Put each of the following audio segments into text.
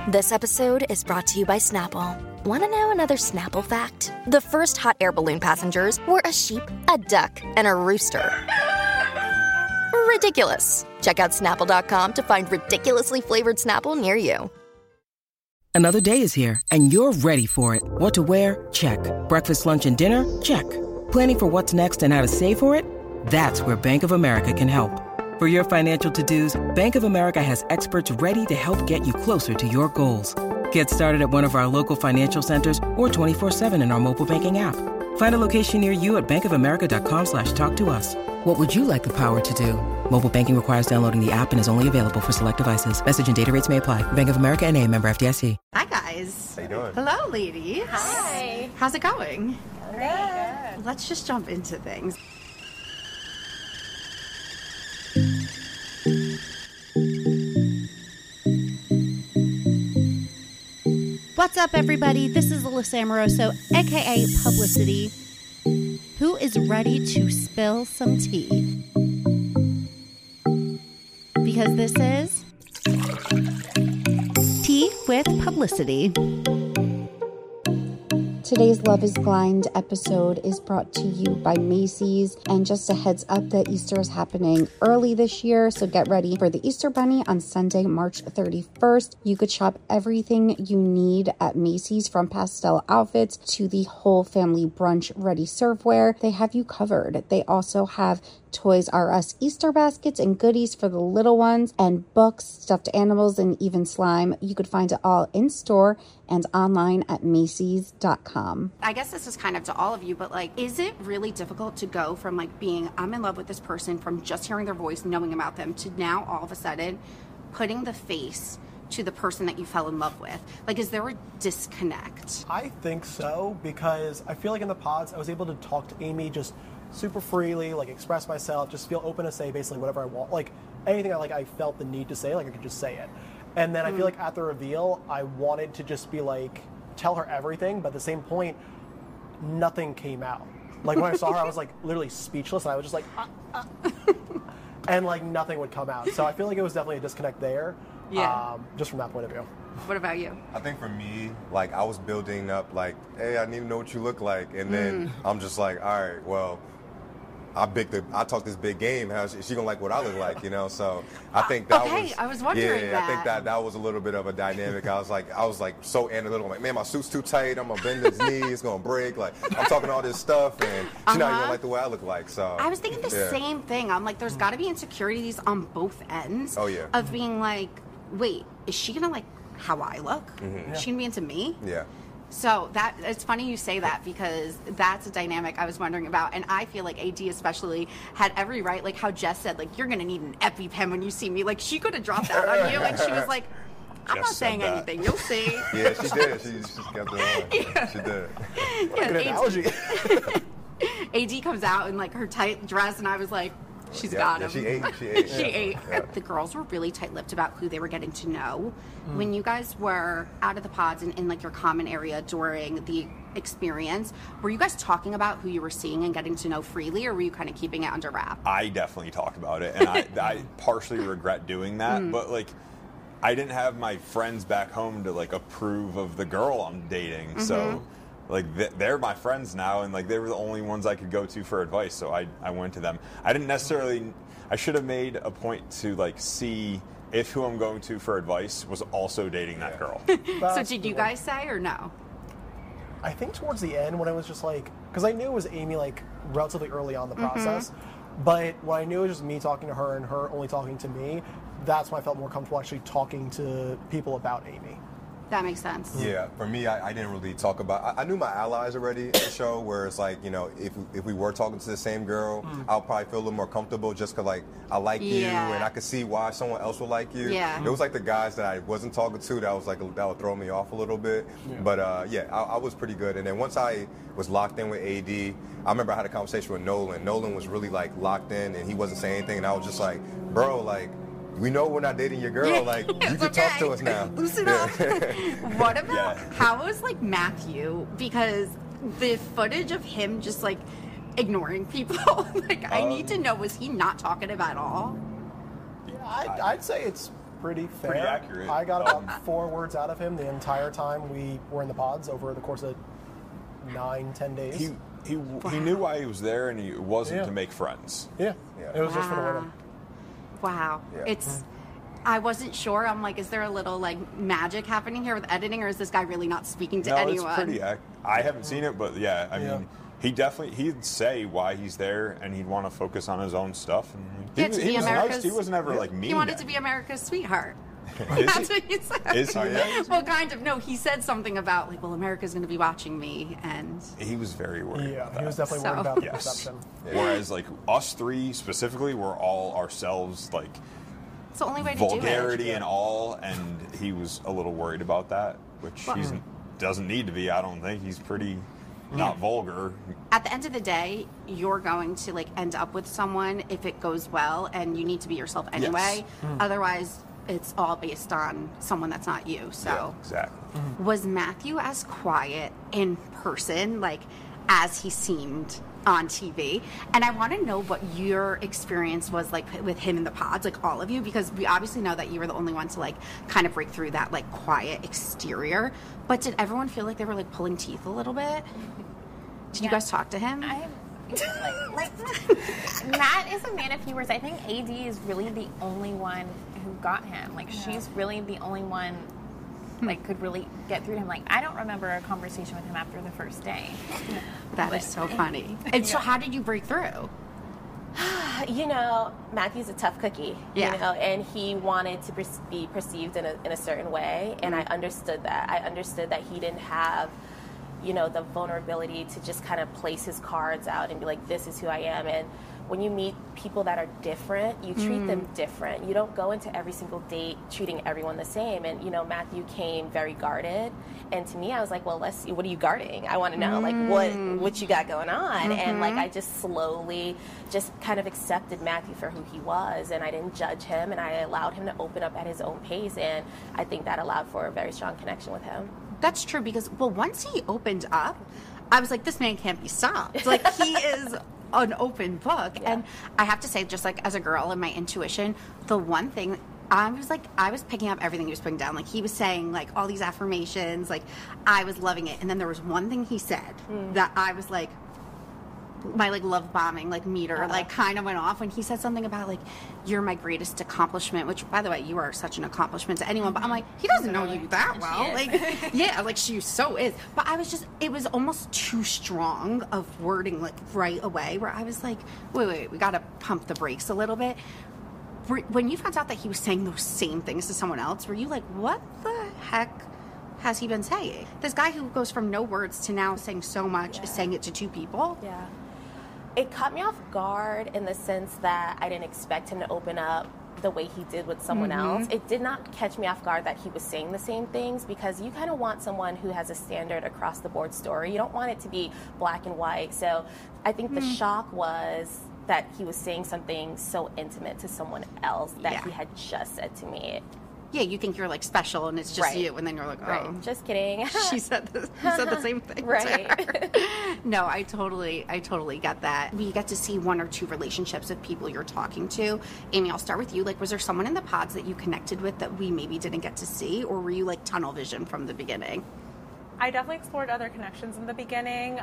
This episode is brought to you by Snapple. Want to know another Snapple fact? The first hot air balloon passengers were a sheep, a duck, and a rooster. Ridiculous. Check out Snapple.com to find ridiculously flavored Snapple near you. Another day is here, and you're ready for it. What to wear? Check. Breakfast, lunch, and dinner? Check. Planning for what's next and how to save for it? That's where Bank of America can help. For your financial to-dos, Bank of America has experts ready to help get you closer to your goals. Get started at one of our local financial centers or 24/7 in our mobile banking app. Find a location near you at bankofamerica.com/talktous. What would you like the power to do? Mobile banking requires downloading the app and is only available for select devices. Message and data rates may apply. Bank of America NA, member FDIC. Hi, guys. How you doing? Hello, ladies. Hi. How's it going? Good. Let's just jump into things. What's up, everybody? This is Alyssa Amoroso, aka Publicity, who is ready to spill some tea. Because this is Tea with Publicity. Today's Love is Blind episode is brought to you by Macy's. And just a heads up that Easter is happening early this year, so get ready for the Easter Bunny on Sunday, March 31st. You could shop everything you need at Macy's, from pastel outfits to the whole family brunch ready serveware. They have you covered. They also have Toys R Us Easter baskets and goodies for the little ones, and books, stuffed animals, and even slime. You could find it all in store and online at Macy's.com. I guess this is kind of to all of you, but like, is it really difficult to go from like being, I'm in love with this person, from just hearing their voice, knowing about them, to now all of a sudden putting the face to the person that you fell in love with? Like, is there a disconnect? I think so, because I feel like in the pods, I was able to talk to Amy just super freely, like express myself, just feel open to say basically whatever I want. Like anything I felt the need to say, like I could just say it. And then I feel like at the reveal, I wanted to just be like, tell her everything, but at the same point, nothing came out. Like when I saw her, I was like literally speechless, and I was just like, and like nothing would come out. So I feel like it was definitely a disconnect there. Yeah. Just from that point of view. What about you? I think for me, like I was building up like, hey, I need to know what you look like. And then I'm just like, all right, well, I talk this big game. How she gonna like what I look like, you know? So I think that was. I was wondering yeah, that. I think that was a little bit of a dynamic. I was like so analytical. Like, man, my suit's too tight. I'm gonna bend his knee. It's gonna break. Like I'm talking all this stuff, and she's not even like the way I look like. So I was thinking the same thing. I'm like, there's got to be insecurities on both ends. Oh, yeah. Of being like, wait, is she gonna like how I look? Is she gonna be into me? Yeah. So it's funny you say that, because that's a dynamic I was wondering about, and I feel like AD especially had every right, like how Jess said, like, you're gonna need an EpiPen when you see me. Like she could have dropped that on you, and she was like, I'm not saying anything. You'll see. Yeah, she did. She kept it on. Yeah. She did. What a good analogy. AD comes out in like her tight dress, and I was like, she's got him. She ate. She ate. Yeah. The girls were really tight-lipped about who they were getting to know. When you guys were out of the pods and in like your common area during the experience, were you guys talking about who you were seeing and getting to know freely, or were you kind of keeping it under wraps? I definitely talked about it, and I partially regret doing that, but like I didn't have my friends back home to like approve of the girl I'm dating, so like they're my friends now, and like they were the only ones I could go to for advice, so I went to them. I should have made a point to like see if who I'm going to for advice was also dating that girl. So did you guys say, or no? I think towards the end, when I was just like, because I knew it was Amy like relatively early on in the process, but when I knew it was just me talking to her and her only talking to me, that's when I felt more comfortable actually talking to people about Amy. That makes sense. Yeah, for me, I didn't really talk about. I knew my allies already in the show, where it's like, you know, if we were talking to the same girl, I'll probably feel a little more comfortable just because like I like you, and I could see why someone else would like you. Yeah. It was like the guys that I wasn't talking to that was like that would throw me off a little bit. Yeah. But I was pretty good. And then once I was locked in with AD, I remember I had a conversation with Nolan. Nolan was really like locked in, and he wasn't saying anything, and I was just like, bro, like, we know we're not dating your girl. Like, you can talk to us now. Loosen up. What about, how was, like, Matthew? Because the footage of him just, like, ignoring people, like, I need to know, was he not talkative at all? Yeah, I'd say it's pretty fair. Pretty accurate. I got about 4 words out of him the entire time we were in the pods over the course of 9-10 days. He knew why he was there, and he wasn't to make friends. Yeah. It was just for the women. Wow. Yeah. I wasn't sure. I'm like, is there a little like magic happening here with editing, or is this guy really not speaking to anyone? No, it's pretty. I haven't seen it, but yeah, I mean, he'd say why he's there, and he'd want to focus on his own stuff. And he was nice. He was never like mean. He wanted to be America's sweetheart. Is That's he? what he said. Is he? Well, kind of. No, he said something about like, well, America's going to be watching me, and He was very worried about that. He was definitely worried about the perception. Whereas like us three specifically, we're all ourselves, like it's the only way to do it. vulgarity and all, and he was a little worried about that, which he doesn't need to be. I don't think he's pretty not vulgar. At the end of the day, you're going to like end up with someone if it goes well, and you need to be yourself anyway. Otherwise, it's all based on someone that's not you. So Yeah, exactly. Was Matthew as quiet in person, like as he seemed on TV? And I want to know what your experience was like with him in the pods, like all of you, because we obviously know that you were the only one to like kind of break through that like quiet exterior. But did everyone feel like they were like pulling teeth a little bit? Did you guys talk to him? Matt is a man of few words. I think AD is really the only one who got him. Like, she's really the only one like could really get through to him. Like, I don't remember a conversation with him after the first day. That is so funny. And so how did you break through? You know, Matthew's a tough cookie, Yeah. you know, and he wanted to be perceived in a certain way, and I understood that. I understood that he didn't have, you know, the vulnerability to just kind of place his cards out and be like, this is who I am. And when you meet people that are different, you treat them different. You don't go into every single date treating everyone the same. And, you know, Matthew came very guarded. And to me, I was like, well, let's see, what are you guarding? I want to know, like, what you got going on? And, like, I just slowly just kind of accepted Matthew for who he was. And I didn't judge him. And I allowed him to open up at his own pace. And I think that allowed for a very strong connection with him. That's true, because, well, once he opened up, I was like, this man can't be stopped. Like, he is an open book. Yeah. And I have to say, just like as a girl and my intuition, the one thing, I was picking up everything he was putting down. Like, he was saying, like, all these affirmations. Like, I was loving it. And then there was one thing he said that I was like, my like love bombing like meter like kind of went off when he said something about like, you're my greatest accomplishment, which by the way, you are such an accomplishment to anyone, but I'm like, he doesn't know you that well. Like, yeah, like she so is. But I was just, it was almost too strong of wording like right away, where I was like, wait, we gotta pump the brakes a little bit. When you found out that he was saying those same things to someone else, were you like, what the heck has he been saying? This guy who goes from no words to now saying so much is saying it to 2 people? Yeah. It caught me off guard in the sense that I didn't expect him to open up the way he did with someone else. It did not catch me off guard that he was saying the same things, because you kind of want someone who has a standard across the board story. You don't want it to be black and white. So I think the shock was that he was saying something so intimate to someone else that he had just said to me. Yeah, you think you're like special and it's just you, and then you're like, oh, just kidding. She said the same thing. Right. To her. No, I totally get that. We get to see 1 or 2 relationships of people you're talking to. Amy, I'll start with you. Like, was there someone in the pods that you connected with that we maybe didn't get to see, or were you like tunnel vision from the beginning? I definitely explored other connections in the beginning,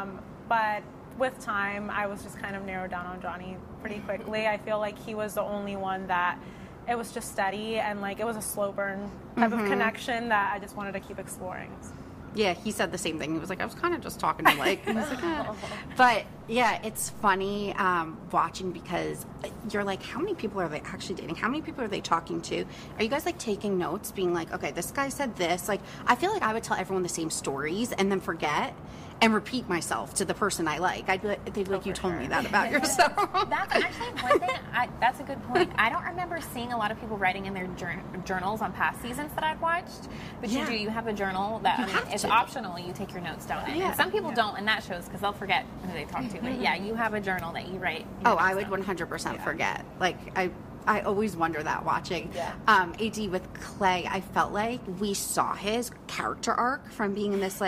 but with time, I was just kind of narrowed down on Johnny pretty quickly. I feel like he was the only one that it was just steady, and like it was a slow burn type of connection that I just wanted to keep exploring. Yeah, he said the same thing. He was like, I was kind of just talking to like, I was like, But yeah, it's funny watching, because you're like, how many people are they actually dating? How many people are they talking to? Are you guys like taking notes, being like, okay, this guy said this? Like, I feel like I would tell everyone the same stories and then forget and repeat myself to the person I like. They'd be like, you told me that about yourself. That's actually one thing. That's a good point. I don't remember seeing a lot of people writing in their journals on past seasons that I've watched. But you do. You have a journal that is optional. You take your notes down in. And some people don't, and that shows because they'll forget who they talk to. But yeah, you have a journal that you write. Oh, I would 100% forget. Like, I always wonder that watching. Yeah. AD with Clay, I felt like we saw his character arc from being this like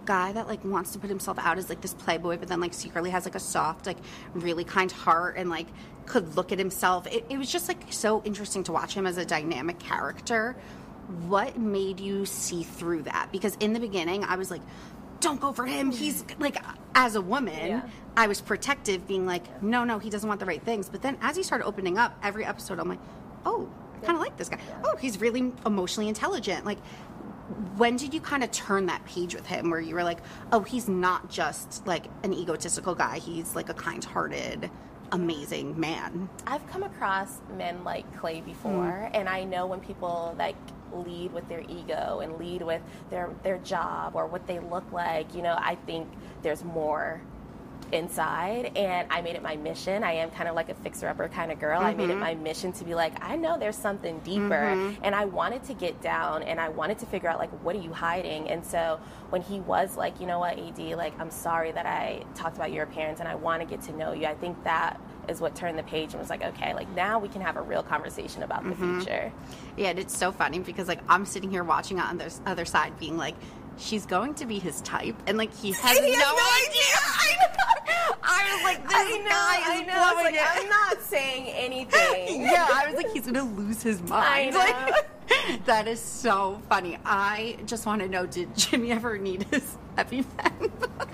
guy that like wants to put himself out as like this playboy, but then like secretly has like a soft, like really kind heart and like could look at himself. It was just like so interesting to watch him as a dynamic character. What made you see through that? Because in the beginning, I was like, don't go for him. He's like, as a woman, I was protective, being like, no, he doesn't want the right things. But then as he started opening up every episode, I'm like, oh, I kind of like this guy. Oh, he's really emotionally intelligent. Like, when did you kind of turn that page with him where you were like, oh, he's not just like an egotistical guy. He's like a kind-hearted, amazing man. I've come across men like Clay before, and I know when people like lead with their ego and lead with their job or what they look like, you know, I think there's more inside, and I made it my mission. I am kind of like a fixer-upper kind of girl. I made it my mission to be like, I know there's something deeper, and I wanted to get down, and I wanted to figure out, like, what are you hiding? And so when he was like, you know what, AD, like, I'm sorry that I talked about your appearance, and I want to get to know you, I think that is what turned the page and was like, okay, like, now we can have a real conversation about the future. Yeah, and it's so funny because, like, I'm sitting here watching on the other side being like, she's going to be his type, and like he has no idea. I was like, this guy is blowing it. I'm not saying anything. Yeah, I was like, he's gonna lose his mind. Like, that is so funny. I just want to know, did Jimmy ever need his EpiPen?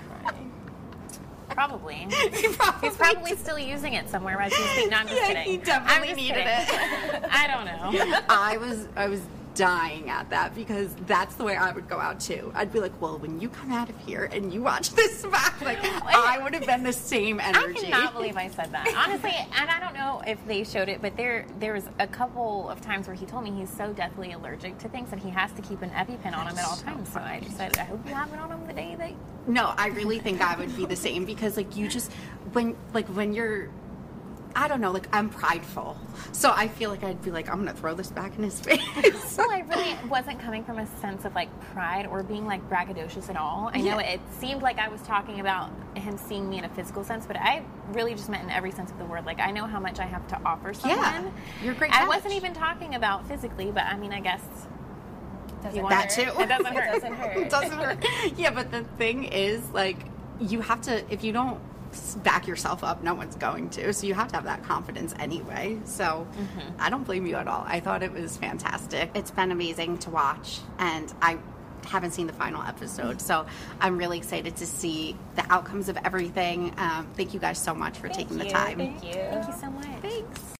Probably. He's probably still using it somewhere as he's speaking. No, I'm just kidding. He definitely needed it. I don't know. I was dying at that because that's the way I would go out too. I'd be like, well, when you come out of here and you watch this back, like, I would have been the same energy. I cannot believe I said that. Honestly, and I don't know if they showed it, but there was a couple of times where he told me he's so deathly allergic to things that he has to keep an EpiPen on him at all times. So I just said, I hope you have it on him the day that... No, I really think I would be the same because, like, you just, when you're, I don't know, like, I'm prideful. So I feel like I'd be like, I'm going to throw this back in his face. Well, I really wasn't coming from a sense of, like, pride or being, like, braggadocious at all. I know it seemed like I was talking about him seeing me in a physical sense, but I really just meant in every sense of the word. Like, I know how much I have to offer someone. Yeah, you're a great I wasn't even talking about physically, but, I mean, I guess... That too. It doesn't hurt. It doesn't hurt. It doesn't hurt. Yeah, but the thing is, like, you have to, if you don't back yourself up, no one's going to. So you have to have that confidence anyway. So I don't blame you at all. I thought it was fantastic. It's been amazing to watch, and I haven't seen the final episode. So I'm really excited to see the outcomes of everything. Thank you guys so much for taking the time. Thank you. Thank you so much. Thanks.